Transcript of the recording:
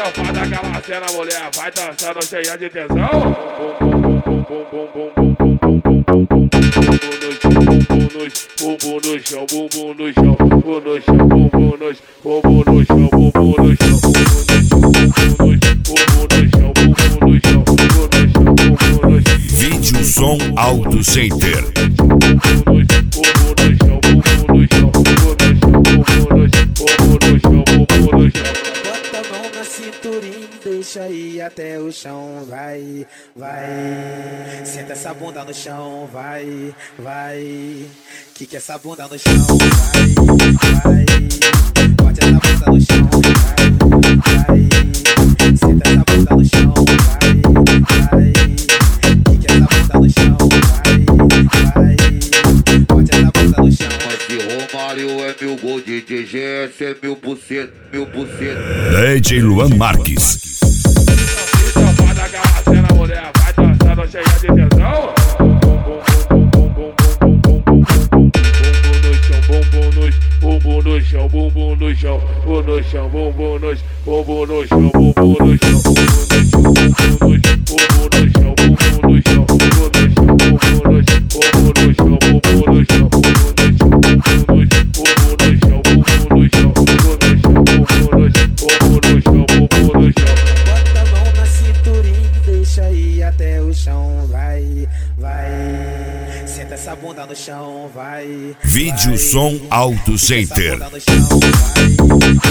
safada, aquela cena, mulher vai dançando cheia de tesão. Bumbum no chão, bumbum no chão, bumbum no chão, bumbum no chão, bumbum no chão, bumbum no chão, Vídeo Som Auto Center. Bota a mão na cinturinha, deixa aí até o chão, vai, vai. Senta essa bunda no chão, vai, vai. Quica essa bunda no chão, vai, vai. Bote essa bunda no chão, vai, vai. Senta essa bunda no chão, vai, vai. Quica essa bunda no chão, vai, vai. Bote essa bunda no chão. Se Romário é mil gol, DJ GS é 1000%, 1000%. DJ Luan Marques. Safada, aquela cena, mulher vai dançando cheia de tesão. Bumbum no chão, bumbum no chão, bumbum no chão, bumbum no chão, bumbum no chão, bumbum no chão, bumbum no chão, bumbum no chão, bumbum no chão, bumbum no chão, bumbum no chão, bumbum no chão, Bota a mão na cinturinha, deixa aí até o chão, vai, vai. Senta essa bunda no chão, vai. Vídeo vai. Som Auto Quica essa Center. bunda no chão, vai,